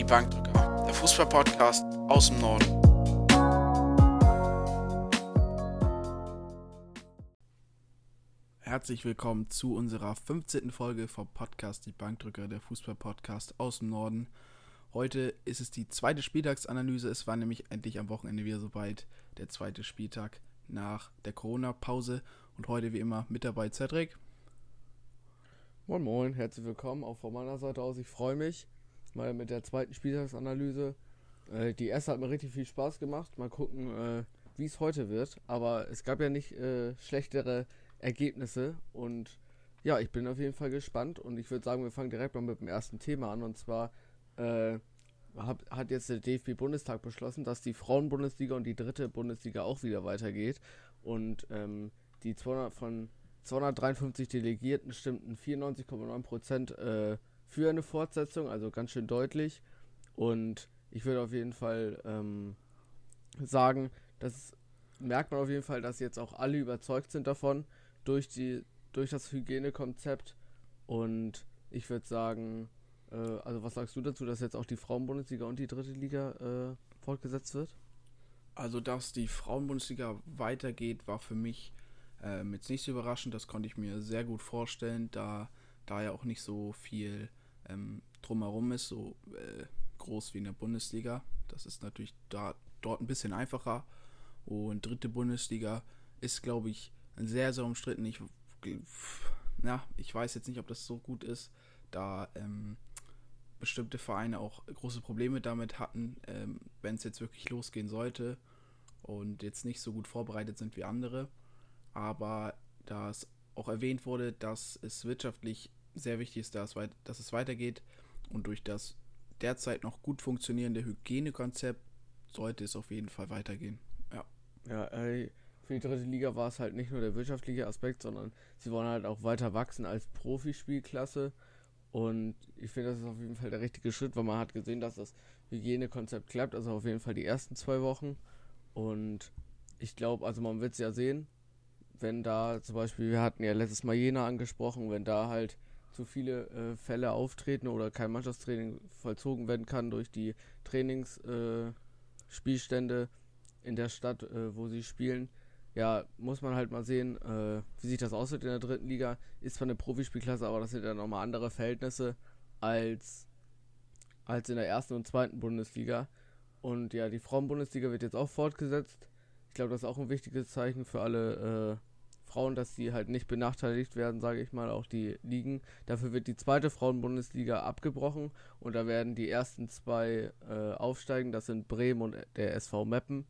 Bankdrücker, der Fußball-Podcast aus dem Norden. Herzlich willkommen zu unserer 15. Folge vom Podcast Die Bankdrücker, der Fußball-Podcast aus dem Norden. Heute ist es die zweite Spieltagsanalyse. Es war nämlich endlich am Wochenende wieder soweit, der zweite Spieltag nach der Corona-Pause. Und heute wie immer mit dabei Cedric. Moin Moin, herzlich willkommen auch von meiner Seite aus. Ich freue mich mal mit der zweiten Spieltagsanalyse. Die erste hat mir richtig viel Spaß gemacht. Mal gucken, wie es heute wird. Aber es gab ja nicht schlechtere Ergebnisse. Und ja, ich bin auf jeden Fall gespannt. Und ich würde sagen, wir fangen direkt mal mit dem ersten Thema an. Und zwar hat jetzt der DFB-Bundestag beschlossen, dass die Frauen-Bundesliga und die dritte Bundesliga auch wieder weitergeht. Und die 253 Delegierten stimmten 94,9% für eine Fortsetzung, also ganz schön deutlich. Und ich würde auf jeden Fall sagen, das merkt man auf jeden Fall, dass jetzt auch alle überzeugt sind davon durch das Hygienekonzept. Und ich würde sagen, also was sagst du dazu, dass jetzt auch die Frauenbundesliga und die dritte Liga fortgesetzt wird? Also, dass die Frauen-Bundesliga weitergeht, war für mich jetzt nicht so überraschend. Das konnte ich mir sehr gut vorstellen, da ja auch nicht so viel drumherum ist, so groß wie in der Bundesliga. Das ist natürlich dort ein bisschen einfacher. Und dritte Bundesliga ist, glaube ich, sehr, sehr umstritten. Ich weiß jetzt nicht, ob das so gut ist, da bestimmte Vereine auch große Probleme damit hatten, wenn es jetzt wirklich losgehen sollte und jetzt nicht so gut vorbereitet sind wie andere. Aber da es auch erwähnt wurde, dass es wirtschaftlich sehr wichtig ist, dass es weitergeht, und durch das derzeit noch gut funktionierende Hygienekonzept sollte es auf jeden Fall weitergehen. Ja, für die dritte Liga war es halt nicht nur der wirtschaftliche Aspekt, sondern sie wollen halt auch weiter wachsen als Profispielklasse. Und ich finde, das ist auf jeden Fall der richtige Schritt, weil man hat gesehen, dass das Hygienekonzept klappt, also auf jeden Fall die ersten 2 Wochen. Und ich glaube, also man wird es ja sehen, wenn da zum Beispiel, wir hatten ja letztes Mal Jena angesprochen, wenn da halt zu viele Fälle auftreten oder kein Mannschaftstraining vollzogen werden kann durch die Trainingsspielstände in der Stadt, wo sie spielen, ja, muss man halt mal sehen, wie sich das aussieht in der dritten Liga. Ist zwar eine Profispielklasse, aber das sind ja nochmal andere Verhältnisse als in der ersten und zweiten Bundesliga. Und ja, die Frauenbundesliga wird jetzt auch fortgesetzt. Ich glaube, das ist auch ein wichtiges Zeichen für alle Frauen, dass sie halt nicht benachteiligt werden, sage ich mal, auch die Ligen. Dafür wird die zweite Frauenbundesliga abgebrochen und da werden die ersten 2 aufsteigen. Das sind Bremen und der SV Meppen.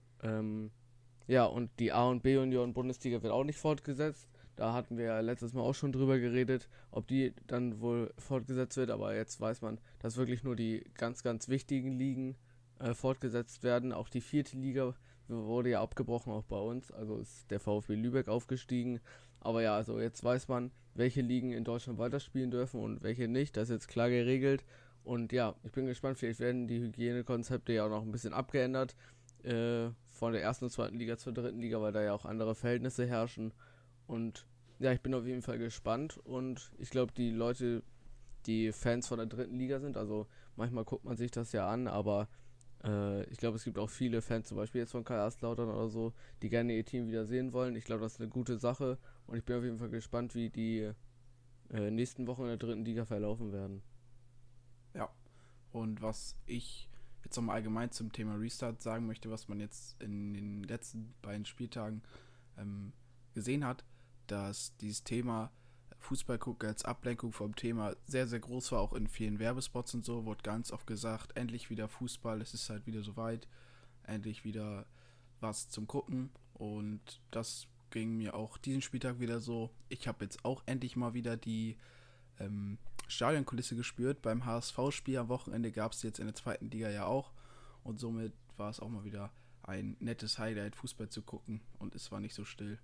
Ja, und die A- und B-Union-Bundesliga wird auch nicht fortgesetzt. Da hatten wir ja letztes Mal auch schon drüber geredet, ob die dann wohl fortgesetzt wird. Aber jetzt weiß man, dass wirklich nur die ganz, ganz wichtigen Ligen fortgesetzt werden. Auch die vierte Liga wurde ja abgebrochen, auch bei uns. Also ist der VfB Lübeck aufgestiegen. Aber ja, also jetzt weiß man, welche Ligen in Deutschland weiterspielen dürfen und welche nicht. Das ist jetzt klar geregelt. Und ja, ich bin gespannt, vielleicht werden die Hygienekonzepte ja auch noch ein bisschen abgeändert. Von der ersten und zweiten Liga zur dritten Liga, weil da ja auch andere Verhältnisse herrschen. Und ja, ich bin auf jeden Fall gespannt. Und ich glaube, die Leute, die Fans von der dritten Liga sind, also manchmal guckt man sich das ja an, aber ich glaube, es gibt auch viele Fans, zum Beispiel jetzt von Kaiserslautern oder so, die gerne ihr Team wieder sehen wollen. Ich glaube, das ist eine gute Sache und ich bin auf jeden Fall gespannt, wie die nächsten Wochen in der dritten Liga verlaufen werden. Ja, und was ich jetzt nochmal allgemein zum Thema Restart sagen möchte, was man jetzt in den letzten beiden Spieltagen gesehen hat, dass dieses Thema Fußball gucken als Ablenkung vom Thema sehr, sehr groß war, auch in vielen Werbespots und so, wurde ganz oft gesagt, endlich wieder Fußball, es ist halt wieder soweit, endlich wieder was zum Gucken, und das ging mir auch diesen Spieltag wieder so. Ich habe jetzt auch endlich mal wieder die Stadionkulisse gespürt. Beim HSV-Spiel am Wochenende gab es jetzt in der zweiten Liga ja auch, und somit war es auch mal wieder ein nettes Highlight, Fußball zu gucken, und es war nicht so still.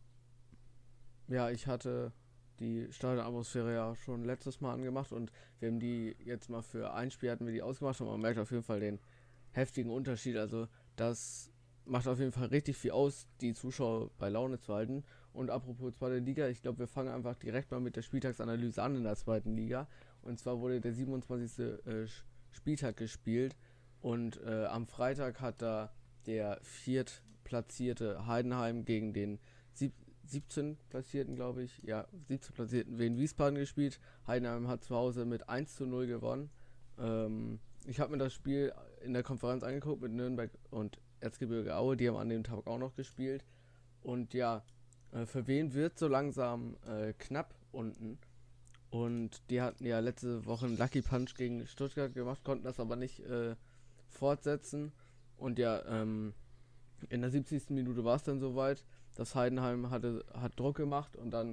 Ja, ich hatte die Stadionatmosphäre ja schon letztes Mal angemacht und wir haben die jetzt mal für ein Spiel hatten wir die ausgemacht und man merkt auf jeden Fall den heftigen Unterschied. Also das macht auf jeden Fall richtig viel aus, die Zuschauer bei Laune zu halten. Und apropos zweite Liga, ich glaube, wir fangen einfach direkt mal mit der Spieltagsanalyse an in der zweiten Liga. Und zwar wurde der 27. Spieltag gespielt und am Freitag hat da der viertplatzierte Heidenheim gegen den 17. Platzierten, glaube ich, 17. Platzierten Wien Wiesbaden gespielt. Heidenheim hat zu Hause mit 1:0 gewonnen. Ich habe mir das Spiel in der Konferenz angeguckt mit Nürnberg und Erzgebirge Aue, die haben an dem Tag auch noch gespielt. Und ja, für wen wird so langsam knapp unten? Und die hatten ja letzte Woche einen Lucky Punch gegen Stuttgart gemacht, konnten das aber nicht fortsetzen. Und ja, in der 70. Minute war es dann soweit. Das Heidenheim hat Druck gemacht und dann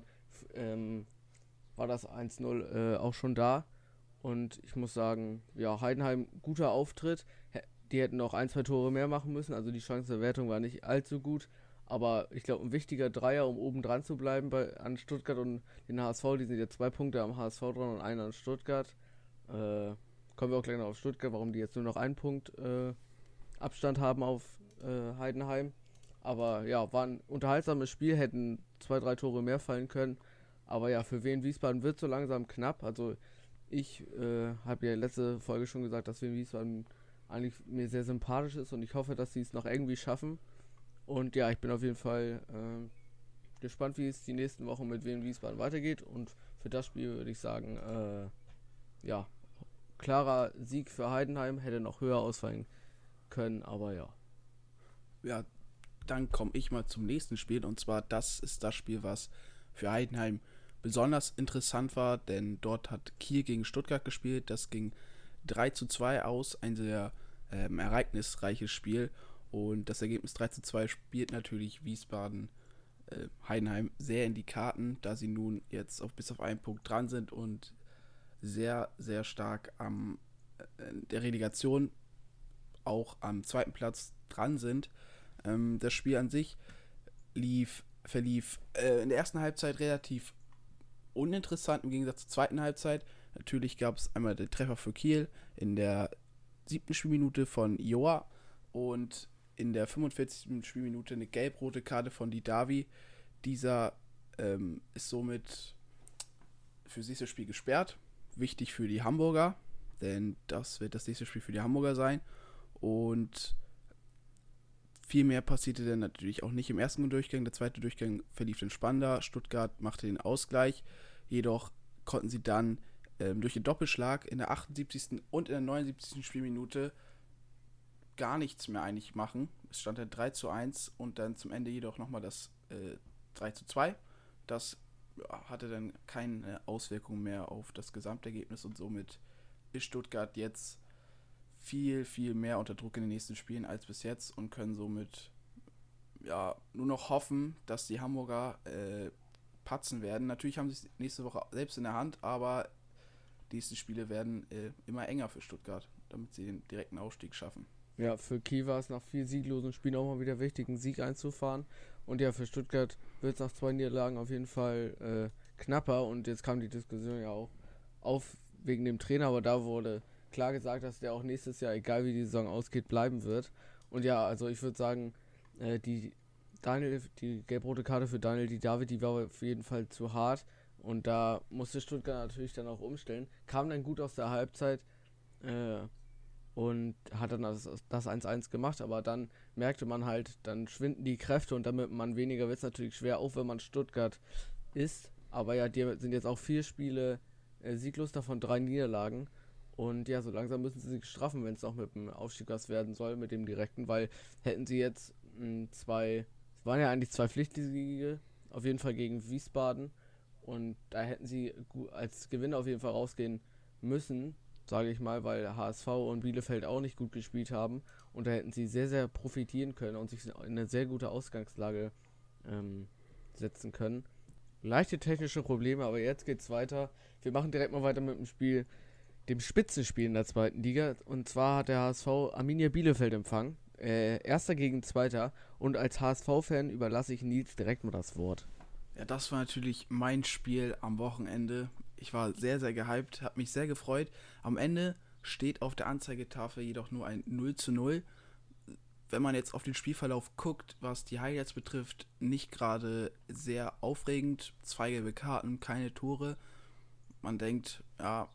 war das 1:0 auch schon da. Und ich muss sagen, ja, Heidenheim, guter Auftritt. Die hätten noch 1, 2 Tore mehr machen müssen. Also die Chancenverwertung war nicht allzu gut. Aber ich glaube, ein wichtiger Dreier, um oben dran zu bleiben an Stuttgart und den HSV. Die sind jetzt 2 Punkte am HSV dran und 1 an Stuttgart. Kommen wir auch gleich noch auf Stuttgart, warum die jetzt nur noch 1 Punkt Abstand haben auf Heidenheim. Aber ja, war ein unterhaltsames Spiel, hätten 2, 3 Tore mehr fallen können. Aber ja, für Wien Wiesbaden wird so langsam knapp. Also ich habe ja letzte Folge schon gesagt, dass Wien Wiesbaden eigentlich mir sehr sympathisch ist und ich hoffe, dass sie es noch irgendwie schaffen. Und ja, ich bin auf jeden Fall gespannt, wie es die nächsten Wochen mit Wien Wiesbaden weitergeht. Und für das Spiel würde ich sagen, ja, klarer Sieg für Heidenheim, hätte noch höher ausfallen können, aber ja. Ja, dann komme ich mal zum nächsten Spiel und zwar das ist das Spiel, was für Heidenheim besonders interessant war, denn dort hat Kiel gegen Stuttgart gespielt, das ging 3:2 aus, ein sehr ereignisreiches Spiel und das Ergebnis 3:2 spielt natürlich Wiesbaden Heidenheim sehr in die Karten, da sie nun jetzt bis auf einen Punkt dran sind und sehr, sehr stark der Relegation auch am 2. Platz dran sind. Das Spiel an sich verlief in der ersten Halbzeit relativ uninteressant im Gegensatz zur zweiten Halbzeit. Natürlich gab es einmal den Treffer für Kiel in der 7. Spielminute von Joa und in der 45. Spielminute eine gelb-rote Karte von Didavi. Dieser ist somit für das nächste Spiel gesperrt. Wichtig für die Hamburger, denn das wird das nächste Spiel für die Hamburger sein. Und viel mehr passierte dann natürlich auch nicht im ersten Durchgang. Der zweite Durchgang verlief dann spannender. Stuttgart machte den Ausgleich. Jedoch konnten sie dann durch den Doppelschlag in der 78. und in der 79. Spielminute gar nichts mehr eigentlich machen. Es stand dann 3:1 und dann zum Ende jedoch nochmal das 3:2. Das hatte dann keine Auswirkungen mehr auf das Gesamtergebnis und somit ist Stuttgart jetzt viel, viel mehr unter Druck in den nächsten Spielen als bis jetzt und können somit ja nur noch hoffen, dass die Hamburger patzen werden. Natürlich haben sie es nächste Woche selbst in der Hand, aber die nächsten Spiele werden immer enger für Stuttgart, damit sie den direkten Aufstieg schaffen. Ja, für Kiel war es nach 4 sieglosen Spielen auch mal wieder wichtig, einen Sieg einzufahren. Und ja, für Stuttgart wird es nach 2 Niederlagen auf jeden Fall knapper. Und jetzt kam die Diskussion ja auch auf wegen dem Trainer, aber da wurde klar gesagt, dass der auch nächstes Jahr, egal wie die Saison ausgeht, bleiben wird. Und ja, also ich würde sagen, die gelb-rote Karte für Daniel Didavi, die war auf jeden Fall zu hart. Und da musste Stuttgart natürlich dann auch umstellen. Kam dann gut aus der Halbzeit und hat dann das 1:1 gemacht. Aber dann merkte man halt, dann schwinden die Kräfte und damit man weniger wird es natürlich schwer, auch wenn man Stuttgart ist. Aber ja, die sind jetzt auch 4 Spiele sieglos, davon 3 Niederlagen. Und ja, so langsam müssen sie sich straffen, wenn es auch mit dem Aufstieg was werden soll, mit dem direkten, weil hätten sie jetzt es waren ja eigentlich 2 Pflichtsiege, auf jeden Fall gegen Wiesbaden. Und da hätten sie als Gewinner auf jeden Fall rausgehen müssen, sage ich mal, weil HSV und Bielefeld auch nicht gut gespielt haben. Und da hätten sie sehr, sehr profitieren können und sich in eine sehr gute Ausgangslage setzen können. Leichte technische Probleme, aber jetzt geht's weiter. Wir machen direkt mal weiter mit dem Spitzenspiel in der 2. Liga. Und zwar hat der HSV Arminia Bielefeld empfangen. Erster gegen Zweiter. Und als HSV-Fan überlasse ich Nils direkt mal das Wort. Ja, das war natürlich mein Spiel am Wochenende. Ich war sehr, sehr gehypt, habe mich sehr gefreut. Am Ende steht auf der Anzeigetafel jedoch nur ein 0:0. Wenn man jetzt auf den Spielverlauf guckt, was die Highlights betrifft, nicht gerade sehr aufregend. 2 gelbe Karten, keine Tore. Man denkt, ja,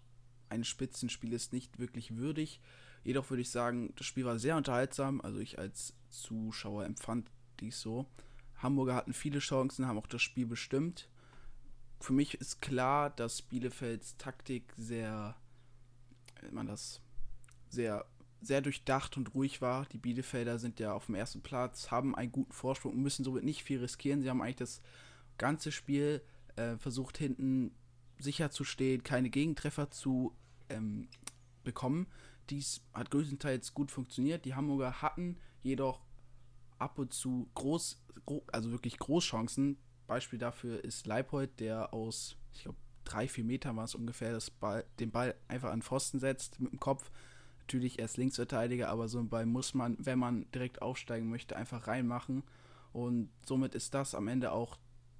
eines Spitzenspieles nicht wirklich würdig. Jedoch würde ich sagen, das Spiel war sehr unterhaltsam. Also ich als Zuschauer empfand dies so. Hamburger hatten viele Chancen, haben auch das Spiel bestimmt. Für mich ist klar, dass Bielefelds Taktik sehr, wenn man das sehr, sehr durchdacht und ruhig war. Die Bielefelder sind ja auf dem ersten Platz, haben einen guten Vorsprung und müssen somit nicht viel riskieren. Sie haben eigentlich das ganze Spiel versucht, hinten sicher zu stehen, keine Gegentreffer zu bekommen. Dies hat größtenteils gut funktioniert. Die Hamburger hatten jedoch ab und zu also wirklich Großchancen. Beispiel dafür ist Leipold, der aus, ich glaube, 3-4 Metern war es ungefähr, den Ball einfach an den Pfosten setzt mit dem Kopf. Natürlich erst Linksverteidiger, aber so einen Ball muss man, wenn man direkt aufsteigen möchte, einfach reinmachen. Und somit ist das am Ende auch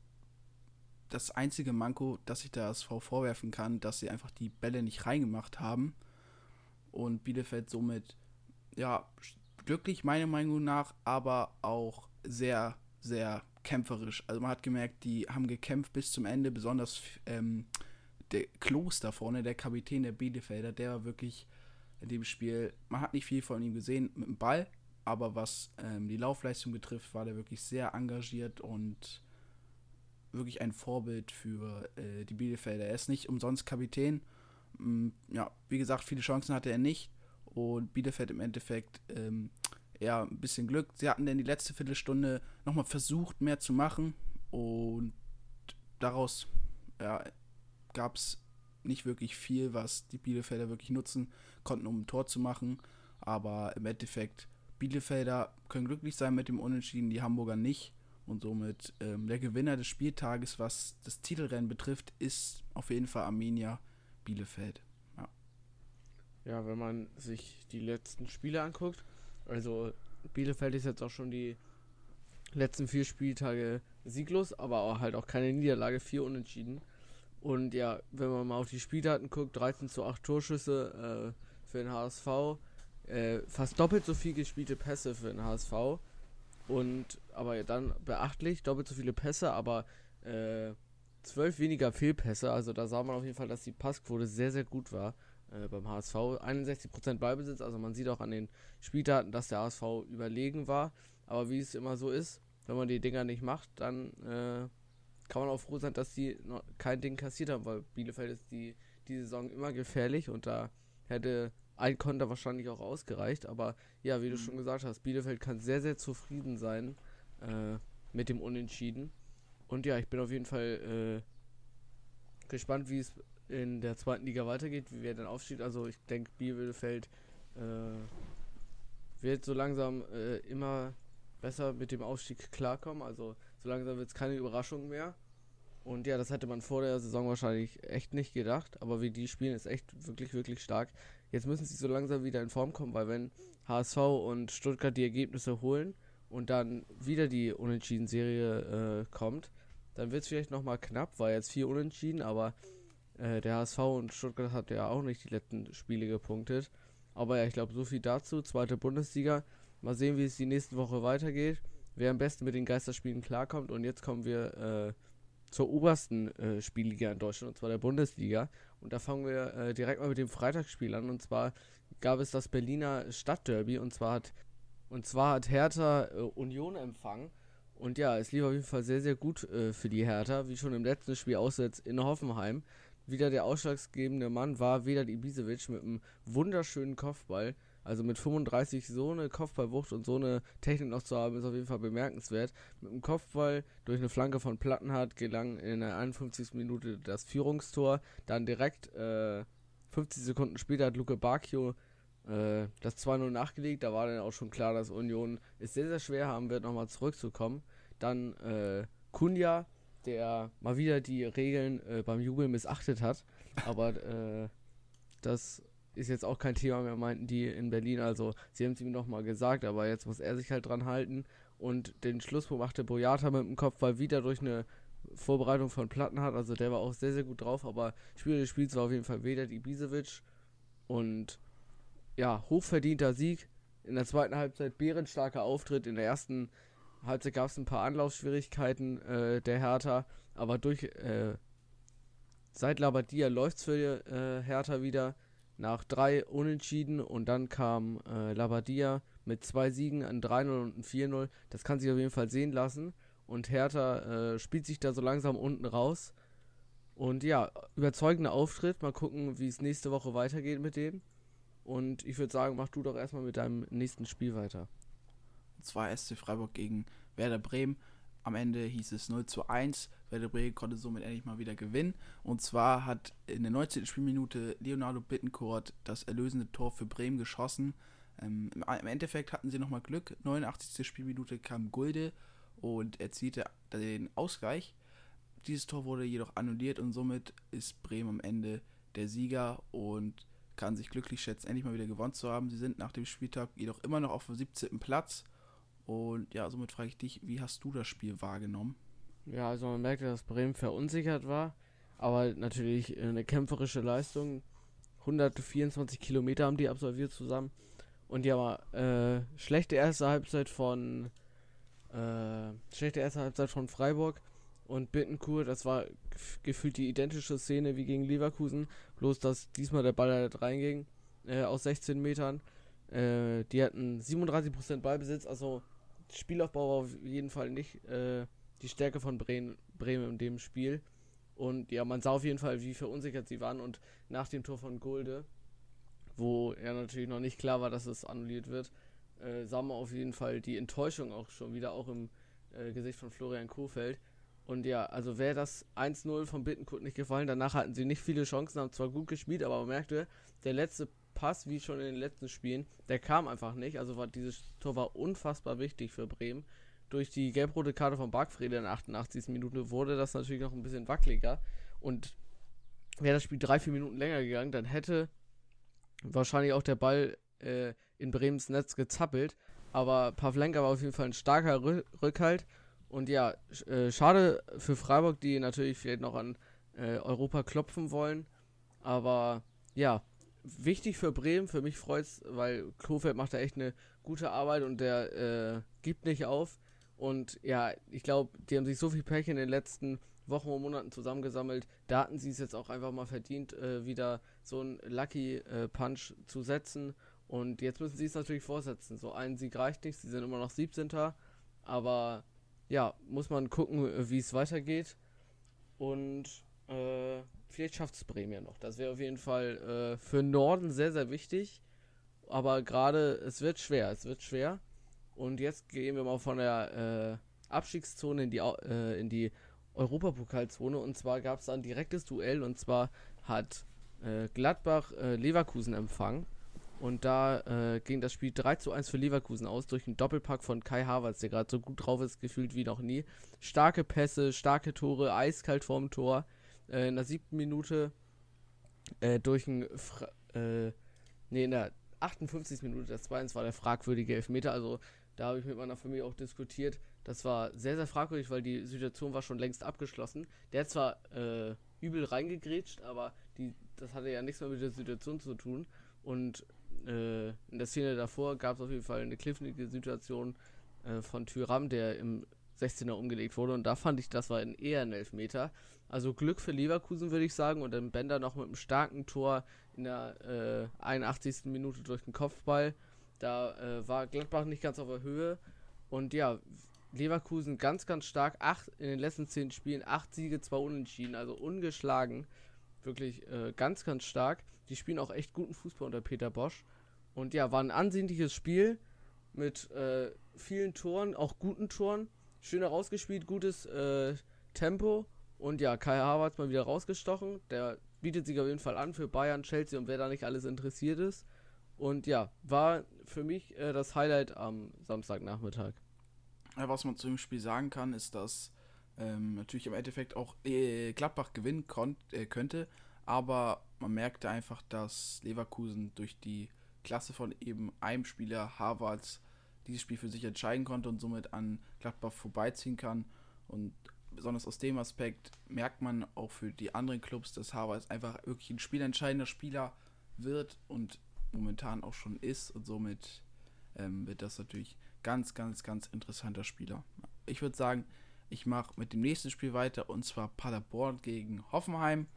das einzige Manko, das ich der SV vorwerfen kann, dass sie einfach die Bälle nicht reingemacht haben. Und Bielefeld somit, ja, glücklich meiner Meinung nach, aber auch sehr, sehr kämpferisch. Also man hat gemerkt, die haben gekämpft bis zum Ende, besonders der Kloster vorne, der Kapitän der Bielefelder, der war wirklich in dem Spiel, man hat nicht viel von ihm gesehen mit dem Ball, aber was die Laufleistung betrifft, war der wirklich sehr engagiert und wirklich ein Vorbild für die Bielefelder. Er ist nicht umsonst Kapitän. Ja, wie gesagt, viele Chancen hatte er nicht und Bielefeld im Endeffekt ja, ein bisschen Glück. Sie hatten dann die letzte Viertelstunde nochmal versucht, mehr zu machen und daraus ja, gab es nicht wirklich viel, was die Bielefelder wirklich nutzen konnten, um ein Tor zu machen. Aber im Endeffekt, Bielefelder können glücklich sein mit dem Unentschieden, die Hamburger nicht. Und somit der Gewinner des Spieltages, was das Titelrennen betrifft, ist auf jeden Fall Arminia Bielefeld. Ja. Ja, wenn man sich die letzten Spiele anguckt, also Bielefeld ist jetzt auch schon die letzten 4 Spieltage sieglos, aber auch halt auch keine Niederlage, 4 Unentschieden. Und ja, wenn man mal auf die Spieldaten guckt, 13:8 Torschüsse für den HSV, fast doppelt so viel gespielte Pässe für den HSV. Und aber dann beachtlich, doppelt so viele Pässe, aber 12 weniger Fehlpässe. Also da sah man auf jeden Fall, dass die Passquote sehr, sehr gut war beim HSV. 61% Ballbesitz, also man sieht auch an den Spieldaten, dass der HSV überlegen war. Aber wie es immer so ist, wenn man die Dinger nicht macht, dann kann man auch froh sein, dass die noch kein Ding kassiert haben, weil Bielefeld ist die Saison immer gefährlich und da hätte ein Konter wahrscheinlich auch ausgereicht. Aber ja, wie du schon gesagt hast, Bielefeld kann sehr, sehr zufrieden sein mit dem Unentschieden. Und ja, ich bin auf jeden Fall gespannt, wie es in der zweiten Liga weitergeht, wie wer dann aufsteht. Also ich denke, Bielefeld wird so langsam immer besser mit dem Aufstieg klarkommen. Also so langsam wird es keine Überraschung mehr. Und ja, das hätte man vor der Saison wahrscheinlich echt nicht gedacht. Aber wie die spielen, ist echt wirklich, wirklich stark. Jetzt müssen sie so langsam wieder in Form kommen, weil wenn HSV und Stuttgart die Ergebnisse holen und dann wieder die Unentschieden-Serie kommt, dann wird es vielleicht nochmal knapp, weil jetzt 4 Unentschieden, aber der HSV und Stuttgart hat ja auch nicht die letzten Spiele gepunktet. Aber ja, ich glaube, so viel dazu. Zweite Bundesliga. Mal sehen, wie es die nächste Woche weitergeht. Wer am besten mit den Geisterspielen klarkommt. Und jetzt kommen wir zur obersten Spielliga in Deutschland, und zwar der Bundesliga. Und da fangen wir direkt mal mit dem Freitagsspiel an. Und zwar gab es das Berliner Stadtderby. Und zwar hat Hertha Union empfangen. Und ja, es lief auf jeden Fall sehr, sehr gut für die Hertha. Wie schon im letzten Spiel auswärts in Hoffenheim. Wieder der ausschlaggebende Mann war Vedat Ibisevic mit einem wunderschönen Kopfball. Also mit 35 so eine Kopfballwucht und so eine Technik noch zu haben, ist auf jeden Fall bemerkenswert. Mit einem Kopfball durch eine Flanke von Plattenhardt gelang in der 51. Minute das Führungstor. Dann direkt 50 Sekunden später hat Luke Bacchio das 2-0 nachgelegt. Da war dann auch schon klar, dass Union es sehr, sehr schwer haben wird, nochmal zurückzukommen. Dann Cunha, der mal wieder die Regeln beim Jubel missachtet hat. Aber das ist jetzt auch kein Thema mehr, meinten die in Berlin. Also sie haben es ihm nochmal gesagt, aber jetzt muss er sich halt dran halten. Und den Schlusspunkt machte Boyata mit dem Kopfball wieder durch eine Vorbereitung von Plattenhardt. Also der war auch sehr, sehr gut drauf. Aber Spieler des Spiels war auf jeden Fall Vedat Ibisevic. Und ja, hochverdienter Sieg. In der zweiten Halbzeit bärenstarker Auftritt. In der ersten Halbzeit gab es ein paar Anlaufschwierigkeiten der Hertha. Aber durch Seit Labadia läuft es für Hertha wieder nach 3 Unentschieden und dann kam Labadia mit 2 Siegen, ein 3-0 und ein 4-0. Das kann sich auf jeden Fall sehen lassen und Hertha spielt sich da so langsam unten raus. Und ja, überzeugender Auftritt. Mal gucken, wie es nächste Woche weitergeht mit dem. Und ich würde sagen, mach du doch erstmal mit deinem nächsten Spiel weiter. Und zwar SC Freiburg gegen Werder Bremen. Am Ende hieß es 0:1. Werder Bremen konnte somit endlich mal wieder gewinnen. Und zwar hat in der 19. Spielminute Leonardo Bittencourt das erlösende Tor für Bremen geschossen. Im Endeffekt hatten sie nochmal Glück. 89. Spielminute kam Gulde und erzielte den Ausgleich. Dieses Tor wurde jedoch annulliert und somit ist Bremen am Ende der Sieger und kann sich glücklich schätzen, endlich mal wieder gewonnen zu haben. Sie sind nach dem Spieltag jedoch immer noch auf dem 17. Platz. Und ja, somit frage ich dich, wie hast du das Spiel wahrgenommen? Ja, also man merkte, dass Bremen verunsichert war, aber natürlich eine kämpferische Leistung. 124 Kilometer haben die absolviert zusammen. Und ja, schlechte erste Halbzeit von Freiburg und Bittencourt, das war gefühlt die identische Szene wie gegen Leverkusen, bloß dass diesmal der Ball halt reinging aus 16 Metern. Die hatten 37% Ballbesitz, also Spielaufbau war auf jeden Fall nicht die Stärke von Bremen in dem Spiel. Und ja, man sah auf jeden Fall, wie verunsichert sie waren. Und nach dem Tor von Gulde, wo ja natürlich noch nicht klar war, dass es annulliert wird, sah man auf jeden Fall die Enttäuschung auch schon wieder, auch im Gesicht von Florian Kohfeldt. Und ja, also wäre das 1-0 von Bittencourt nicht gefallen, danach hatten sie nicht viele Chancen, haben zwar gut gespielt, aber man merkte, der letzte Pass, wie schon in den letzten Spielen, der kam einfach nicht. Also dieses Tor war unfassbar wichtig für Bremen. Durch die gelb-rote Karte von Bargfrede in der 88. Minute wurde das natürlich noch ein bisschen wackeliger. Und wäre das Spiel 3-4 Minuten länger gegangen, dann hätte wahrscheinlich auch der Ball in Bremens Netz gezappelt. Aber Pavlenka war auf jeden Fall ein starker Rückhalt. Und ja, schade für Freiburg, die natürlich vielleicht noch an Europa klopfen wollen. Aber ja, wichtig für Bremen, für mich freut's, weil Kohfeldt macht da echt eine gute Arbeit und der gibt nicht auf. Und ja, ich glaube, die haben sich so viel Pech in den letzten Wochen und Monaten zusammengesammelt. Da hatten sie es jetzt auch einfach mal verdient, wieder so einen Lucky Punch zu setzen. Und jetzt müssen sie es natürlich fortsetzen. So ein Sieg reicht nicht, sie sind immer noch 17. Aber ja, muss man gucken, wie es weitergeht. Und vielleicht schafft es Bremen ja noch. Das wäre auf jeden Fall für Norden sehr, sehr wichtig. Aber gerade, es wird schwer. Und jetzt gehen wir mal von der Abstiegszone in die Europapokalzone. Und zwar gab es da ein direktes Duell. Und zwar hat Gladbach Leverkusen empfangen. Und da ging das Spiel 3:1 für Leverkusen aus, durch einen Doppelpack von Kai Havertz, der gerade so gut drauf ist, gefühlt wie noch nie. Starke Pässe, starke Tore, eiskalt vorm Tor. In der 7. Minute durch einen in der 58. Minute, das 2-1 war der fragwürdige Elfmeter. Also da habe ich mit meiner Familie auch diskutiert. Das war sehr, sehr fragwürdig, weil die Situation war schon längst abgeschlossen. Der hat zwar übel reingegrätscht, aber das hatte ja nichts mehr mit der Situation zu tun. Und in der Szene davor gab es auf jeden Fall eine knifflige Situation von Thuram, der im 16er umgelegt wurde. Und da fand ich, das war eher ein Elfmeter. Also Glück für Leverkusen, würde ich sagen. Und dann Bender noch mit einem starken Tor in der 81. Minute durch den Kopfball. Da war Gladbach nicht ganz auf der Höhe. Und ja, Leverkusen ganz, ganz stark. In den letzten 10 Spielen 8 Siege, 2 Unentschieden. Also ungeschlagen. Wirklich ganz, ganz stark. Die spielen auch echt guten Fußball unter Peter Bosch. Und ja, war ein ansehnliches Spiel mit vielen Toren, auch guten Toren. Schön herausgespielt, gutes Tempo. Und ja, Kai Havertz mal wieder rausgestochen. Der bietet sich auf jeden Fall an für Bayern, Chelsea und wer da nicht alles interessiert ist. Und ja, war für mich das Highlight am Samstagnachmittag. Ja, was man zu dem Spiel sagen kann, ist, dass natürlich im Endeffekt auch Gladbach gewinnen könnte, aber man merkte einfach, dass Leverkusen durch die Klasse von eben einem Spieler, Havertz, dieses Spiel für sich entscheiden konnte und somit an Gladbach vorbeiziehen kann. Und besonders aus dem Aspekt merkt man auch für die anderen Clubs, dass Havertz einfach wirklich ein spielentscheidender Spieler wird und momentan auch schon ist. Und somit wird das natürlich ganz, ganz, ganz interessanter Spieler. Ich würde sagen, ich mache mit dem nächsten Spiel weiter, und zwar Paderborn gegen Hoffenheim.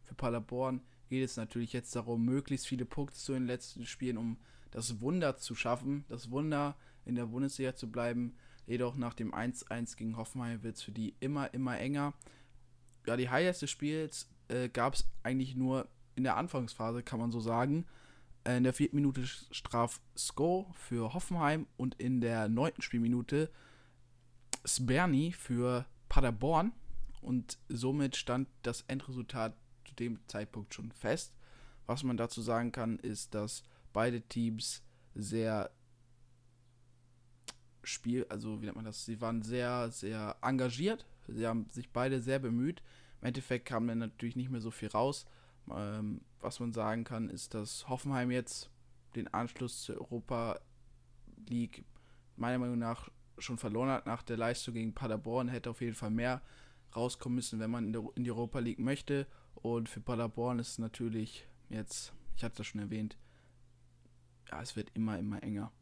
Für Paderborn geht es natürlich jetzt darum, möglichst viele Punkte zu den letzten Spielen, um das Wunder zu schaffen, das Wunder in der Bundesliga zu bleiben. Jedoch nach dem 1-1 gegen Hoffenheim wird es für die immer enger. Ja, die Highlights des Spiels gab es eigentlich nur in der Anfangsphase, kann man so sagen. In der 4. Minute Straf Sko für Hoffenheim und in der 9. Spielminute Sberni für Paderborn. Und somit stand das Endresultat zu dem Zeitpunkt schon fest. Was man dazu sagen kann, ist, dass beide Teams sehr sie waren sehr, sehr engagiert. Sie haben sich beide sehr bemüht. Im Endeffekt kam dann natürlich nicht mehr so viel raus. Was man sagen kann, ist, dass Hoffenheim jetzt den Anschluss zur Europa League meiner Meinung nach schon verloren hat nach der Leistung gegen Paderborn. Hätte auf jeden Fall mehr rauskommen müssen, wenn man in die Europa League möchte. Und für Paderborn ist es natürlich jetzt, ich hatte das schon erwähnt, ja, es wird immer enger.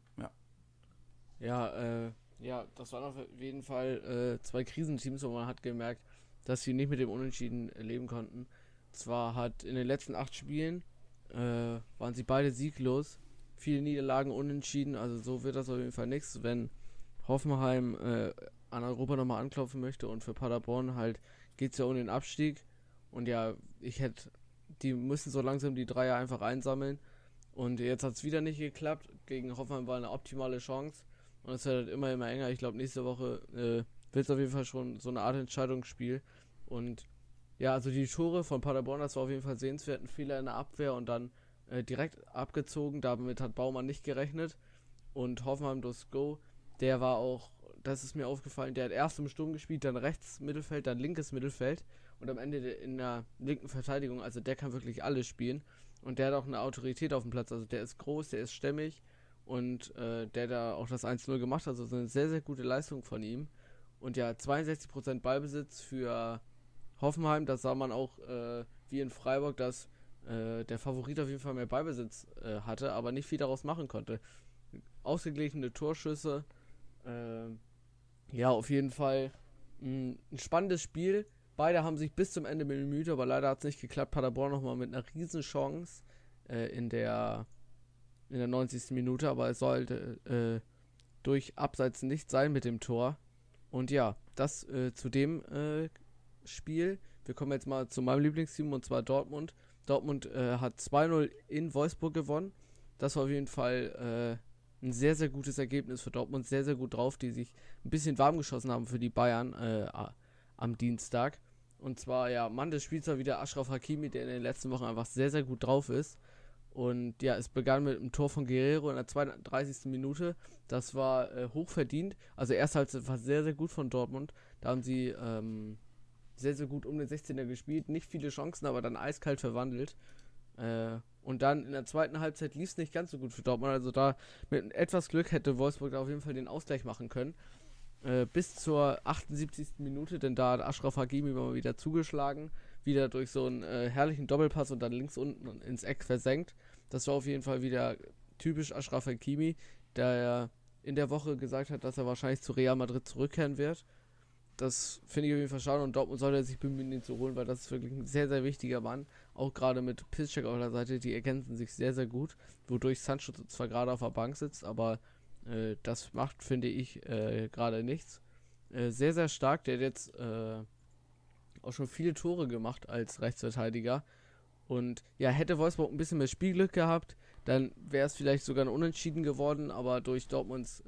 Ja, das waren auf jeden Fall 2 Krisenteams, wo man hat gemerkt, dass sie nicht mit dem Unentschieden leben konnten. Zwar hat in den letzten 8 Spielen waren sie beide sieglos, viele Niederlagen unentschieden, also so wird das auf jeden Fall nichts, wenn Hoffenheim an Europa nochmal anklopfen möchte, und für Paderborn halt geht es ja um den Abstieg, und ja, die müssen so langsam die Dreier einfach einsammeln, und jetzt hat es wieder nicht geklappt. Gegen Hoffenheim war eine optimale Chance und es wird halt immer enger. Ich glaube, nächste Woche wird es auf jeden Fall schon so eine Art Entscheidungsspiel, und ja, also die Tore von Paderborn, das war auf jeden Fall sehenswert, ein Fehler in der Abwehr und dann direkt abgezogen. Damit hat Baumann nicht gerechnet. Und Hoffenheim durch Go, der war auch, das ist mir aufgefallen, der hat erst im Sturm gespielt, dann rechts Mittelfeld, dann linkes Mittelfeld und am Ende in der linken Verteidigung. Also der kann wirklich alles spielen und der hat auch eine Autorität auf dem Platz. Also der ist groß, der ist stämmig und der da auch das 1-0 gemacht hat. Also eine sehr, sehr gute Leistung von ihm. Und ja, 62% Ballbesitz für Hoffenheim, das sah man auch wie in Freiburg, dass der Favorit auf jeden Fall mehr Ballbesitz hatte, aber nicht viel daraus machen konnte. Ausgeglichene Torschüsse, ja, auf jeden Fall ein spannendes Spiel. Beide haben sich bis zum Ende bemüht, aber leider hat es nicht geklappt. Paderborn nochmal mit einer Riesenchance in der 90. Minute, aber es sollte durch Abseits nicht sein mit dem Tor. Und ja, das zu dem Spiel. Wir kommen jetzt mal zu meinem Lieblingsteam, und zwar Dortmund. Dortmund hat 2-0 in Wolfsburg gewonnen. Das war auf jeden Fall ein sehr, sehr gutes Ergebnis für Dortmund. Sehr, sehr gut drauf, die sich ein bisschen warm geschossen haben für die Bayern am Dienstag. Und zwar, ja, Mann des Spiels war wieder Achraf Hakimi, der in den letzten Wochen einfach sehr, sehr gut drauf ist. Und ja, es begann mit einem Tor von Guerrero in der 32. Minute. Das war hochverdient. Also erst Halbzeit war sehr, sehr gut von Dortmund. Da haben sie sehr, sehr gut um den 16er gespielt. Nicht viele Chancen, aber dann eiskalt verwandelt. Und dann in der zweiten Halbzeit lief es nicht ganz so gut für Dortmund. Also da mit etwas Glück hätte Wolfsburg da auf jeden Fall den Ausgleich machen können. Bis zur 78. Minute, denn da hat Achraf Hakimi mal wieder zugeschlagen. Wieder durch so einen herrlichen Doppelpass und dann links unten ins Eck versenkt. Das war auf jeden Fall wieder typisch Achraf Hakimi, der ja in der Woche gesagt hat, dass er wahrscheinlich zu Real Madrid zurückkehren wird. Das finde ich auf jeden Fall schade, und Dortmund sollte sich bemühen, ihn zu holen, weil das ist wirklich ein sehr, sehr wichtiger Mann. Auch gerade mit Piszczek auf der Seite, die ergänzen sich sehr, sehr gut. Wodurch Sancho zwar gerade auf der Bank sitzt, aber das macht, finde ich, gerade nichts. Sehr, sehr stark, der hat jetzt auch schon viele Tore gemacht als Rechtsverteidiger. Und ja, hätte Wolfsburg ein bisschen mehr Spielglück gehabt, dann wäre es vielleicht sogar ein Unentschieden geworden, aber durch Dortmunds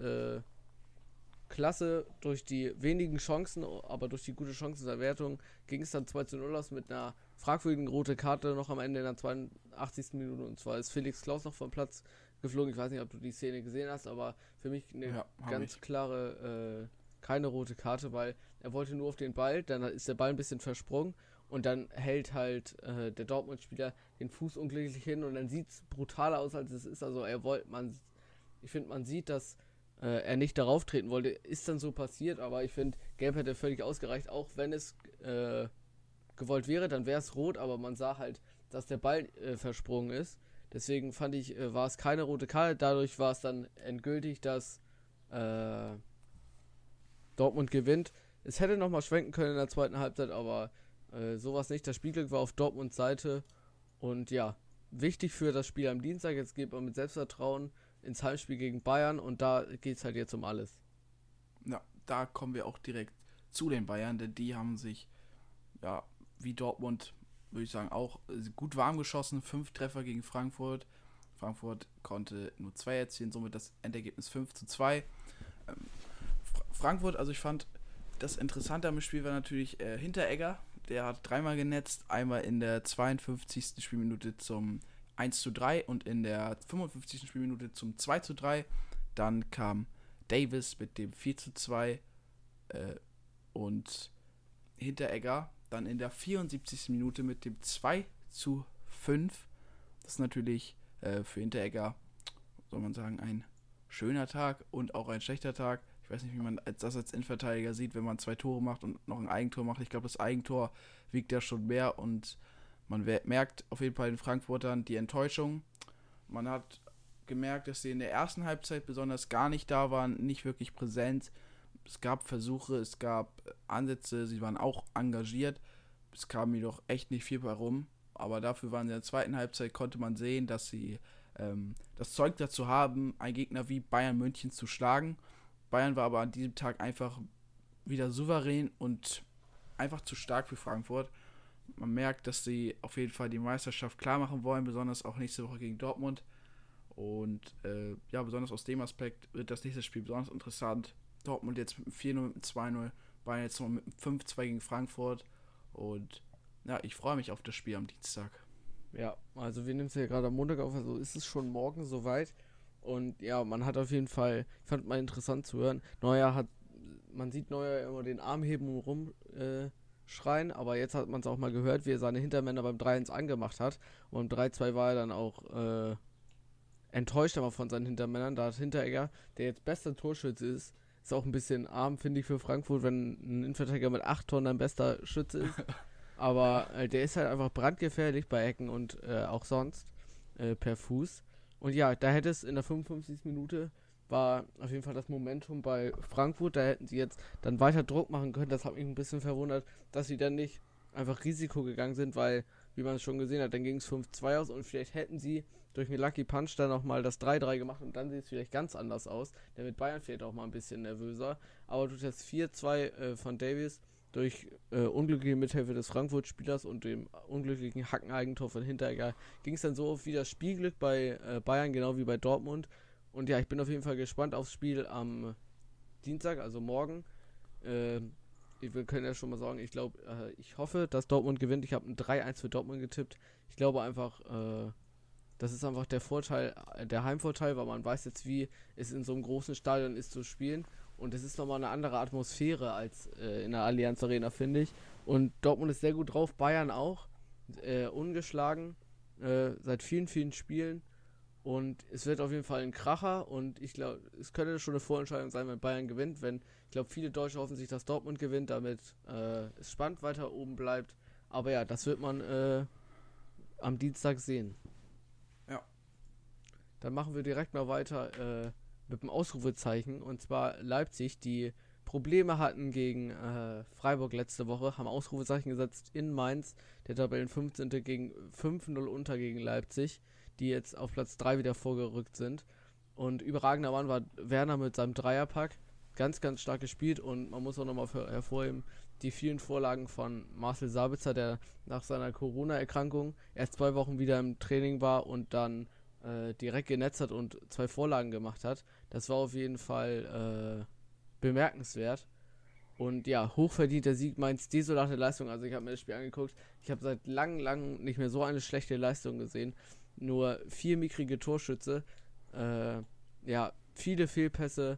Klasse, durch die wenigen Chancen, aber durch die gute Chancenverwertung ging es dann 2-0 aus mit einer fragwürdigen roten Karte noch am Ende in der 82. Minute, und zwar ist Felix Klaus noch vom Platz geflogen. Ich weiß nicht, ob du die Szene gesehen hast, aber für mich eine ganz klare keine rote Karte, weil er wollte nur auf den Ball, dann ist der Ball ein bisschen versprungen und dann hält halt der Dortmund-Spieler den Fuß unglücklich hin und dann sieht es brutaler aus, als es ist. Also ich finde, man sieht, dass er nicht darauf treten wollte, ist dann so passiert, aber ich finde, Gelb hätte völlig ausgereicht, auch wenn es gewollt wäre, dann wäre es rot, aber man sah halt, dass der Ball versprungen ist. Deswegen fand ich, war es keine rote Karte, dadurch war es dann endgültig, dass Dortmund gewinnt. Es hätte nochmal schwenken können in der zweiten Halbzeit, aber sowas nicht. Das Spielglück war auf Dortmunds Seite. Und ja, wichtig für das Spiel am Dienstag. Jetzt geht man mit Selbstvertrauen ins Heimspiel gegen Bayern. Und da geht es halt jetzt um alles. Ja, da kommen wir auch direkt zu den Bayern, denn die haben sich, ja, wie Dortmund, würde ich sagen, auch gut warm geschossen. 5 Treffer gegen Frankfurt. Frankfurt konnte nur 2 erzielen, somit das Endergebnis 5:2. Frankfurt, also ich fand, das Interessante am Spiel war natürlich Hinteregger. Der hat 3-mal genetzt, einmal in der 52. Spielminute zum 1:3 und in der 55. Spielminute zum 2:3. Dann kam Davis mit dem 4:2 und Hinteregger dann in der 74. Minute mit dem 2:5. Das ist natürlich für Hinteregger, soll man sagen, ein schöner Tag und auch ein schlechter Tag. Ich weiß nicht, wie man das als Innenverteidiger sieht, wenn man 2 Tore macht und noch ein Eigentor macht. Ich glaube, das Eigentor wiegt ja schon mehr und man merkt auf jeden Fall den Frankfurtern die Enttäuschung. Man hat gemerkt, dass sie in der ersten Halbzeit besonders gar nicht da waren, nicht wirklich präsent. Es gab Versuche, es gab Ansätze, sie waren auch engagiert. Es kam jedoch echt nicht viel bei rum. Aber dafür waren sie in der zweiten Halbzeit, konnte man sehen, dass sie das Zeug dazu haben, einen Gegner wie Bayern München zu schlagen. Bayern war aber an diesem Tag einfach wieder souverän und einfach zu stark für Frankfurt. Man merkt, dass sie auf jeden Fall die Meisterschaft klar machen wollen, besonders auch nächste Woche gegen Dortmund. Und ja, besonders aus dem Aspekt wird das nächste Spiel besonders interessant. Dortmund jetzt mit einem 4:0, mit einem 2:0, Bayern jetzt noch mit einem 5:2 gegen Frankfurt. Und ja, ich freue mich auf das Spiel am Dienstag. Ja, also wir nehmen es ja gerade am Montag auf, also ist es schon morgen soweit. Und ja, man hat auf jeden Fall, ich fand mal interessant zu hören, man sieht Neuer immer den Arm heben und rumschreien, aber jetzt hat man es auch mal gehört, wie er seine Hintermänner beim 3-1 angemacht hat. Und beim 3:2 war er dann auch enttäuscht aber von seinen Hintermännern. Da hat Hinteregger, der jetzt bester Torschütze ist auch ein bisschen arm, finde ich, für Frankfurt, wenn ein Innenverteidiger mit 8 Toren dein bester Schütze ist. Aber der ist halt einfach brandgefährlich bei Ecken und auch sonst per Fuß. Und ja, da hätte es in der 55. Minute war auf jeden Fall das Momentum bei Frankfurt. Da hätten sie jetzt dann weiter Druck machen können. Das hat mich ein bisschen verwundert, dass sie dann nicht einfach Risiko gegangen sind, weil, wie man es schon gesehen hat, dann ging es 5:2 aus und vielleicht hätten sie durch einen Lucky Punch dann nochmal das 3:3 gemacht und dann sieht es vielleicht ganz anders aus. Der mit Bayern vielleicht auch mal ein bisschen nervöser. Aber durch das 4:2 von Davies, durch unglückliche Mithilfe des Frankfurt-Spielers und dem unglücklichen Hackeneigentor von Hinteregger ging es dann so auf wie das Spielglück bei Bayern, genau wie bei Dortmund. Und ja, ich bin auf jeden Fall gespannt aufs Spiel am Dienstag, also morgen. Wir können ja schon mal sagen, ich hoffe, dass Dortmund gewinnt. Ich habe ein 3:1 für Dortmund getippt. Ich glaube einfach, das ist einfach der Vorteil, der Heimvorteil, weil man weiß jetzt, wie es in so einem großen Stadion ist zu spielen. Und es ist nochmal eine andere Atmosphäre als in der Allianz Arena, finde ich. Und Dortmund ist sehr gut drauf, Bayern auch. Ungeschlagen, seit vielen, vielen Spielen. Und es wird auf jeden Fall ein Kracher. Und ich glaube, es könnte schon eine Vorentscheidung sein, wenn Bayern gewinnt. Ich glaube, viele Deutsche hoffen sich, dass Dortmund gewinnt, damit es spannend weiter oben bleibt. Aber ja, das wird man am Dienstag sehen. Ja. Dann machen wir direkt mal weiter mit dem Ausrufezeichen, und zwar Leipzig, die Probleme hatten gegen Freiburg letzte Woche, haben Ausrufezeichen gesetzt in Mainz, der Tabellen 15. gegen 5:0 unter gegen Leipzig, die jetzt auf Platz 3 wieder vorgerückt sind. Und überragender Mann war Werner mit seinem Dreierpack, ganz, ganz stark gespielt, und man muss auch nochmal hervorheben, die vielen Vorlagen von Marcel Sabitzer, der nach seiner Corona-Erkrankung erst 2 Wochen wieder im Training war und dann direkt genetzt hat und 2 Vorlagen gemacht hat. Das war auf jeden Fall bemerkenswert. Und ja, hochverdienter Sieg, Mainz, desolate Leistung. Also ich habe mir das Spiel angeguckt. Ich habe seit langem nicht mehr so eine schlechte Leistung gesehen. Nur 4 mickrige Torschütze. Ja, viele Fehlpässe.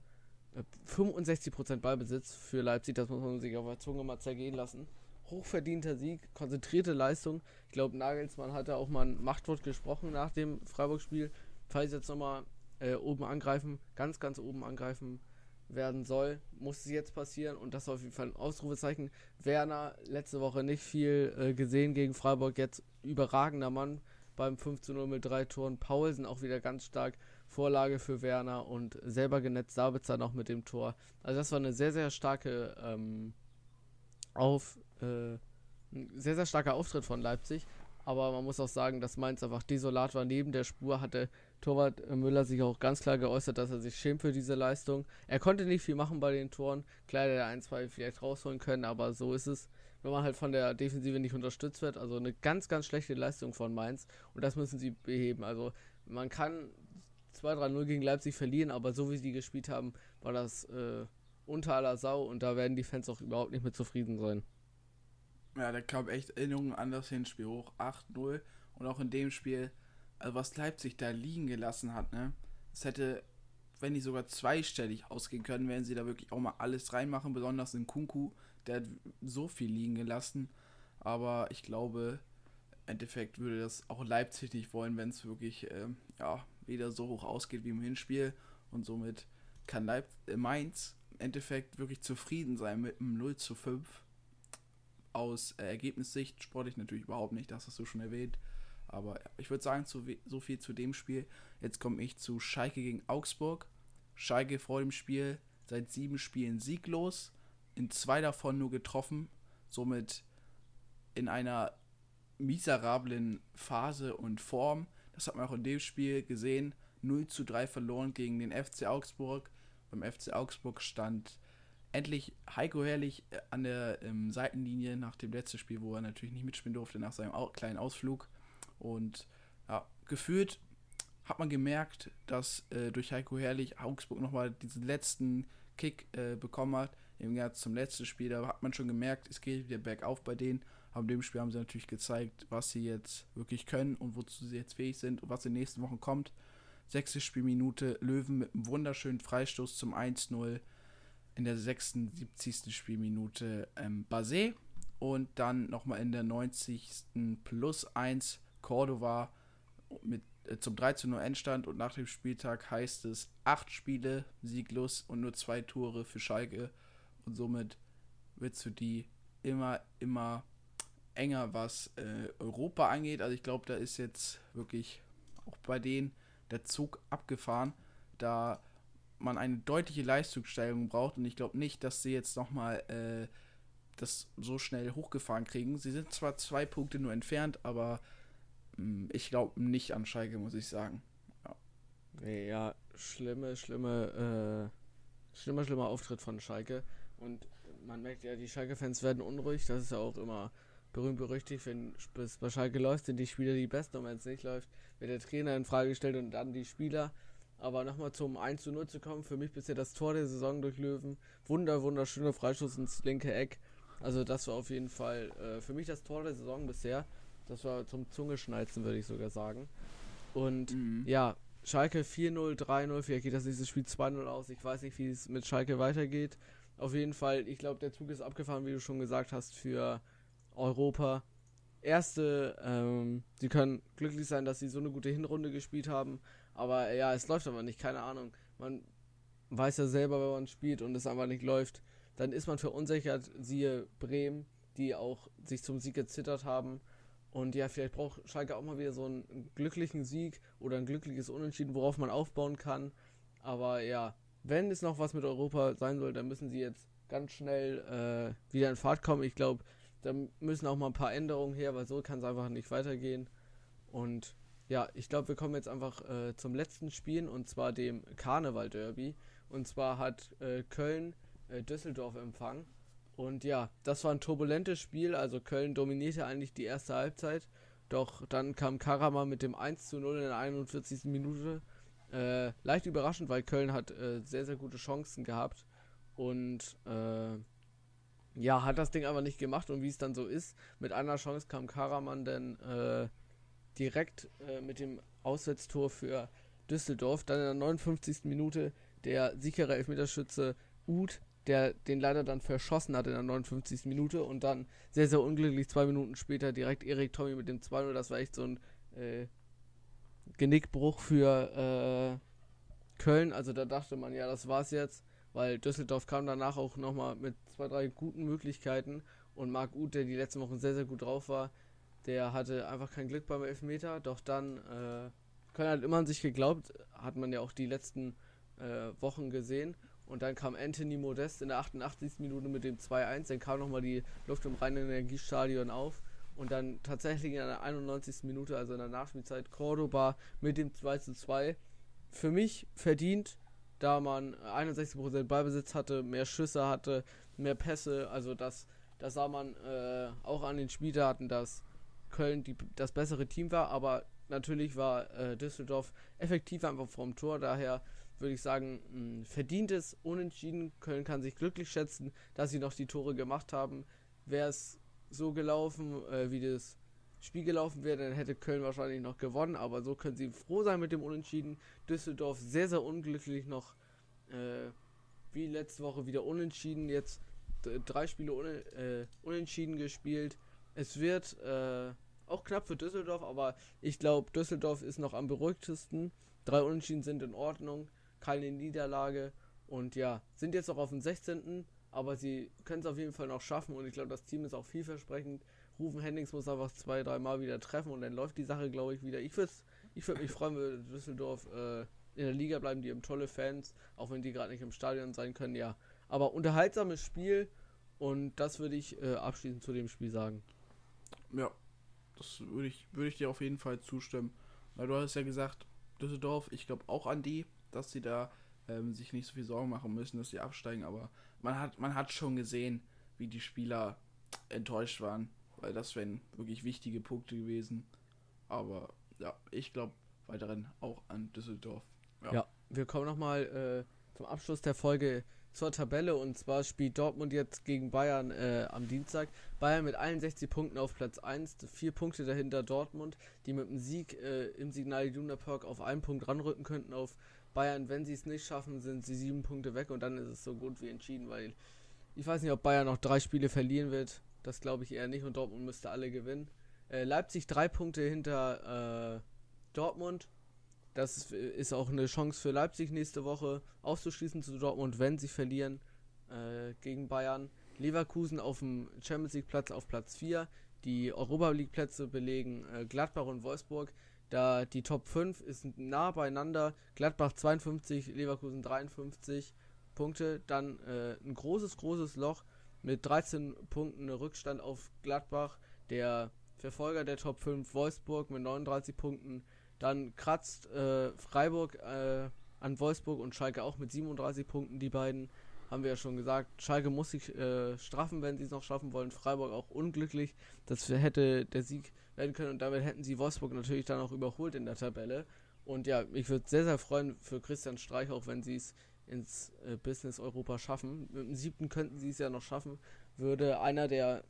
65% Ballbesitz für Leipzig. Das muss man sich auf der Zunge mal zergehen lassen. Hochverdienter Sieg, konzentrierte Leistung. Ich glaube, Nagelsmann hatte auch mal ein Machtwort gesprochen nach dem Freiburg-Spiel. Falls jetzt nochmal oben angreifen, ganz, ganz oben angreifen werden soll, muss es jetzt passieren, und das ist auf jeden Fall ein Ausrufezeichen. Werner, letzte Woche nicht viel gesehen gegen Freiburg, jetzt überragender Mann beim 5:0 mit 3 Toren. Paulsen auch wieder ganz stark, Vorlage für Werner und selber genetzt, Sabitzer noch mit dem Tor. Also das war eine sehr, sehr starke ein sehr, sehr starker Auftritt von Leipzig. Aber man muss auch sagen, dass Mainz einfach desolat war. Neben der Spur hatte Torwart Müller sich auch ganz klar geäußert, dass er sich schämt für diese Leistung. Er konnte nicht viel machen bei den Toren. Klar, der 1-2 vielleicht rausholen können, aber so ist es, wenn man halt von der Defensive nicht unterstützt wird. Also eine ganz, ganz schlechte Leistung von Mainz. Und das müssen sie beheben. Also man kann 2-3-0 gegen Leipzig verlieren, aber so wie sie gespielt haben, war das unter aller Sau. Und da werden die Fans auch überhaupt nicht mit zufrieden sein. Ja, da kam echt Erinnerungen an das Hinspiel hoch. 8-0. Und auch in dem Spiel, also was Leipzig da liegen gelassen hat, ne? Es hätte, wenn nicht sogar zweistellig ausgehen können, wenn sie da wirklich auch mal alles reinmachen, besonders in Kunku. Der hat so viel liegen gelassen. Aber ich glaube, im Endeffekt würde das auch Leipzig nicht wollen, wenn es wirklich wieder so hoch ausgeht wie im Hinspiel. Und somit kann Mainz im Endeffekt wirklich zufrieden sein mit einem 0-5. Aus Ergebnissicht, sportlich natürlich überhaupt nicht, das hast du schon erwähnt. Aber ich würde sagen, so viel zu dem Spiel. Jetzt komme ich zu Schalke gegen Augsburg. Schalke vor dem Spiel seit 7 Spielen sieglos, in 2 davon nur getroffen, somit in einer miserablen Phase und Form. Das hat man auch in dem Spiel gesehen. 0-3 verloren gegen den FC Augsburg. Beim FC Augsburg stand endlich Heiko Herrlich an der Seitenlinie nach dem letzten Spiel, wo er natürlich nicht mitspielen durfte, nach seinem kleinen Ausflug. Und ja, gefühlt hat man gemerkt, dass durch Heiko Herrlich Augsburg nochmal diesen letzten Kick bekommen hat. Im Jahr zum letzten Spiel, da hat man schon gemerkt, es geht wieder bergauf bei denen. Aber in dem Spiel haben sie natürlich gezeigt, was sie jetzt wirklich können und wozu sie jetzt fähig sind und was in den nächsten Wochen kommt. 6. Spielminute, Löwen mit einem wunderschönen Freistoß zum 1-0. In der 76. Spielminute Basé und dann nochmal in der 90. +1 Cordova mit zum 3-0 Endstand, und nach dem Spieltag heißt es 8 Spiele sieglos und nur 2 Tore für Schalke, und somit wird es für die immer enger, was Europa angeht. Also ich glaube, da ist jetzt wirklich auch bei denen der Zug abgefahren, da man eine deutliche Leistungssteigerung braucht, und ich glaube nicht, dass sie jetzt nochmal das so schnell hochgefahren kriegen. Sie sind zwar 2 Punkte nur entfernt, aber ich glaube nicht an Schalke, muss ich sagen. Ja, schlimmer Auftritt von Schalke. Und man merkt ja, die Schalke-Fans werden unruhig. Das ist ja auch immer berühmt-berüchtigt. Wenn es bei Schalke läuft, sind die Spieler die Besten. Und wenn es nicht läuft, wird der Trainer in Frage gestellt und dann die Spieler. Aber nochmal zum 1-0 zu kommen, für mich bisher das Tor der Saison durch Löwen. Wunderschöner Freistoß ins linke Eck. Also das war auf jeden Fall für mich das Tor der Saison bisher. Das war zum Zungeschnalzen, würde ich sogar sagen. Und ja, Schalke 4-0, 3-0, vielleicht geht das nächste Spiel 2-0 aus. Ich weiß nicht, wie es mit Schalke weitergeht. Auf jeden Fall, ich glaube, der Zug ist abgefahren, wie du schon gesagt hast, für Europa. Sie können glücklich sein, dass sie so eine gute Hinrunde gespielt haben. Aber ja, es läuft aber nicht, keine Ahnung. Man weiß ja selber, wenn man spielt und es einfach nicht läuft, dann ist man verunsichert, siehe Bremen, die auch sich zum Sieg gezittert haben. Und ja, vielleicht braucht Schalke auch mal wieder so einen glücklichen Sieg oder ein glückliches Unentschieden, worauf man aufbauen kann. Aber ja, wenn es noch was mit Europa sein soll, dann müssen sie jetzt ganz schnell wieder in Fahrt kommen. Ich glaube, da müssen auch mal ein paar Änderungen her, weil so kann es einfach nicht weitergehen. Und ja, ich glaube, wir kommen jetzt einfach zum letzten Spiel, und zwar dem Karneval-Derby. Und zwar hat Köln Düsseldorf empfangen. Und ja, das war ein turbulentes Spiel. Also Köln dominierte eigentlich die erste Halbzeit. Doch dann kam Karaman mit dem 1-0 in der 41. Minute. Leicht überraschend, weil Köln hat sehr, sehr gute Chancen gehabt. Und ja, hat das Ding aber nicht gemacht. Und wie es dann so ist, mit einer Chance kam Karaman dann direkt mit dem Auswärtstor für Düsseldorf. Dann in der 59. Minute der sichere Elfmeterschütze Uth, der den leider dann verschossen hat in der 59. Minute, und dann sehr, sehr unglücklich 2 Minuten später direkt Erik Tommy mit dem 2-0. Das war echt so ein Genickbruch für Köln. Also da dachte man, ja, das war's jetzt, weil Düsseldorf kam danach auch nochmal mit 2, 3 guten Möglichkeiten, und Marc Uth, der die letzten Wochen sehr, sehr gut drauf war, der hatte einfach kein Glück beim Elfmeter. Doch dann Köln hat immer an sich geglaubt, hat man ja auch die letzten Wochen gesehen. Und dann kam Anthony Modest in der 88. Minute mit dem 2-1. Dann kam nochmal die Luft im Rhein-Energiestadion auf. Und dann tatsächlich in der 91. Minute, also in der Nachspielzeit, Cordoba mit dem 2-2. Für mich verdient, da man 61% Ballbesitz hatte, mehr Schüsse hatte, mehr Pässe. Also das sah man auch an den Spieldaten, dass Köln das bessere Team war. Aber natürlich war Düsseldorf effektiver einfach vom Tor. Daher würde ich sagen, verdientes Unentschieden. Köln kann sich glücklich schätzen, dass sie noch die Tore gemacht haben. Wäre es so gelaufen, wie das Spiel gelaufen wäre, dann hätte Köln wahrscheinlich noch gewonnen, aber so können sie froh sein mit dem Unentschieden. Düsseldorf sehr, sehr unglücklich noch, wie letzte Woche wieder unentschieden, jetzt 3 Spiele unentschieden gespielt. Es wird auch knapp für Düsseldorf, aber ich glaube, Düsseldorf ist noch am beruhigtesten. 3 Unentschieden sind in Ordnung, keine Niederlage und ja, sind jetzt auch auf dem 16., aber sie können es auf jeden Fall noch schaffen und ich glaube, das Team ist auch vielversprechend. Rufen Hennings muss einfach 2-3 Mal wieder treffen und dann läuft die Sache, glaube ich, wieder. Ich würde mich freuen, wenn Düsseldorf in der Liga bleiben. Die haben tolle Fans, auch wenn die gerade nicht im Stadion sein können, ja. Aber unterhaltsames Spiel und das würde ich abschließend zu dem Spiel sagen. Ja, das würde ich dir auf jeden Fall zustimmen. Weil du hast ja gesagt, Düsseldorf, ich glaube auch an die, dass sie da sich nicht so viel Sorgen machen müssen, dass sie absteigen, aber man hat schon gesehen, wie die Spieler enttäuscht waren, weil das wären wirklich wichtige Punkte gewesen. Aber ja, ich glaube weiterhin auch an Düsseldorf. Ja, wir kommen nochmal zum Abschluss der Folge zur Tabelle und zwar spielt Dortmund jetzt gegen Bayern am Dienstag. Bayern mit 61 Punkten auf Platz 1, 4 Punkte dahinter Dortmund, die mit dem Sieg im Signal Iduna Park auf einen Punkt ranrücken könnten auf Bayern. Wenn sie es nicht schaffen, sind sie 7 Punkte weg und dann ist es so gut wie entschieden, weil ich weiß nicht, ob Bayern noch 3 Spiele verlieren wird. Das glaube ich eher nicht und Dortmund müsste alle gewinnen. Leipzig 3 Punkte hinter Dortmund. Das ist auch eine Chance für Leipzig nächste Woche auszuschließen zu Dortmund, wenn sie verlieren gegen Bayern. Leverkusen auf dem Champions League Platz auf Platz 4. Die Europa League Plätze belegen Gladbach und Wolfsburg. Da die Top 5 ist nah beieinander. Gladbach 52, Leverkusen 53 Punkte. Dann ein großes Loch mit 13 Punkten Rückstand auf Gladbach. Der Verfolger der Top 5 Wolfsburg mit 39 Punkten. Dann kratzt Freiburg an Wolfsburg und Schalke auch mit 37 Punkten. Die beiden haben wir ja schon gesagt. Schalke muss sich straffen, wenn sie es noch schaffen wollen. Freiburg auch unglücklich. Das hätte der Sieg werden können und damit hätten sie Wolfsburg natürlich dann auch überholt in der Tabelle. Und ja, ich würde sehr, sehr freuen für Christian Streich, auch wenn sie es ins Business Europa schaffen. Mit dem 7. könnten sie es ja noch schaffen. Würde einer der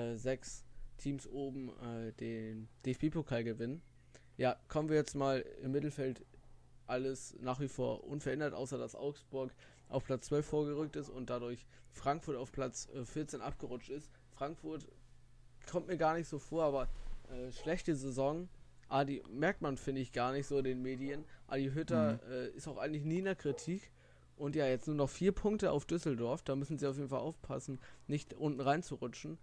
6 Teams oben den DFB-Pokal gewinnen. Ja, kommen wir jetzt mal im Mittelfeld, alles nach wie vor unverändert, außer dass Augsburg auf Platz 12 vorgerückt ist und dadurch Frankfurt auf Platz 14 abgerutscht ist. Frankfurt kommt mir gar nicht so vor, aber schlechte Saison. Die merkt man, finde ich, gar nicht so in den Medien. Adi Hütter ist auch eigentlich nie in der Kritik. Und ja, jetzt nur noch 4 Punkte auf Düsseldorf. Da müssen sie auf jeden Fall aufpassen, nicht unten reinzurutschen.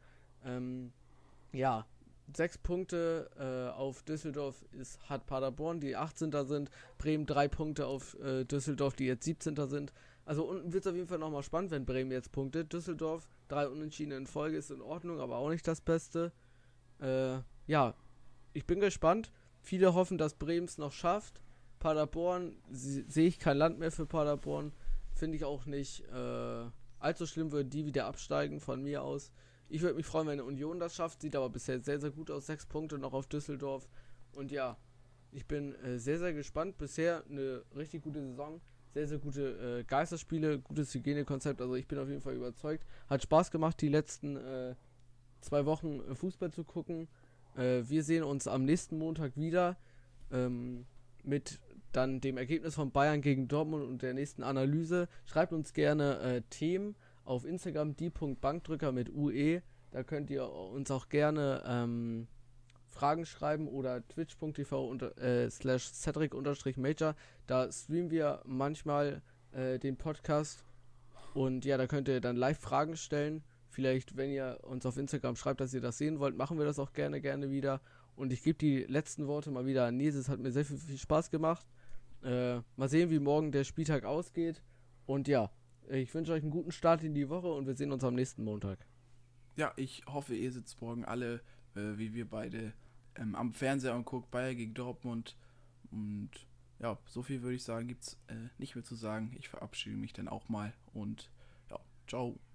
6 Punkte auf Düsseldorf hat Paderborn, die 18. sind. Bremen 3 Punkte auf Düsseldorf, die jetzt 17. sind. Also unten wird es auf jeden Fall nochmal spannend, wenn Bremen jetzt punktet. Düsseldorf 3 Unentschieden in Folge ist in Ordnung, aber auch nicht das Beste. Ich bin gespannt. Viele hoffen, dass Bremen es noch schafft. Paderborn sehe ich kein Land mehr für Paderborn. Finde ich auch nicht allzu schlimm, würden die wieder absteigen von mir aus. Ich würde mich freuen, wenn eine Union das schafft. Sieht aber bisher sehr, sehr gut aus. 6 Punkte noch auf Düsseldorf. Und ja, ich bin sehr, sehr gespannt. Bisher eine richtig gute Saison. Sehr, sehr gute Geisterspiele. Gutes Hygienekonzept. Also ich bin auf jeden Fall überzeugt. Hat Spaß gemacht, die letzten 2 Wochen Fußball zu gucken. Wir sehen uns am nächsten Montag wieder. Mit dann dem Ergebnis von Bayern gegen Dortmund und der nächsten Analyse. Schreibt uns gerne Themen auf Instagram, die.bankdrücker mit UE. Da könnt ihr uns auch gerne Fragen schreiben oder twitch.tv/Cedric_Major. Da streamen wir manchmal den Podcast und ja, da könnt ihr dann live Fragen stellen. Vielleicht, wenn ihr uns auf Instagram schreibt, dass ihr das sehen wollt, machen wir das auch gerne wieder. Und ich gebe die letzten Worte mal wieder an Nils. Es hat mir sehr viel Spaß gemacht. Mal sehen, wie morgen der Spieltag ausgeht. Und ja, Ich wünsche euch einen guten Start in die Woche und wir sehen uns am nächsten Montag. Ja, ich hoffe, ihr sitzt morgen alle, wie wir beide, am Fernseher und guckt Bayern gegen Dortmund. Und ja, so viel würde ich sagen, gibt's nicht mehr zu sagen. Ich verabschiede mich dann auch mal und ja, ciao.